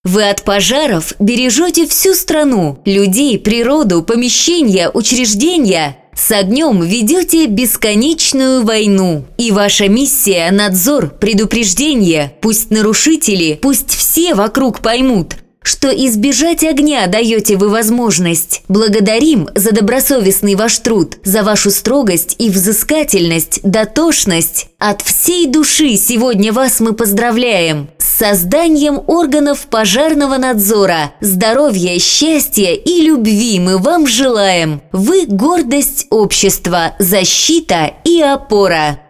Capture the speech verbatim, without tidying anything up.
Вы от пожаров бережете всю страну, людей, природу, помещения, учреждения. С огнем ведете бесконечную войну. И ваша миссия – надзор, предупреждение. Пусть нарушители, пусть все вокруг поймут, что избежать огня даете вы возможность. Благодарим за добросовестный ваш труд, за вашу строгость и взыскательность, дотошность. От всей души сегодня вас мы поздравляем с созданием органов пожарного надзора. Здоровья, счастья и любви мы вам желаем. Вы – гордость общества, защита и опора.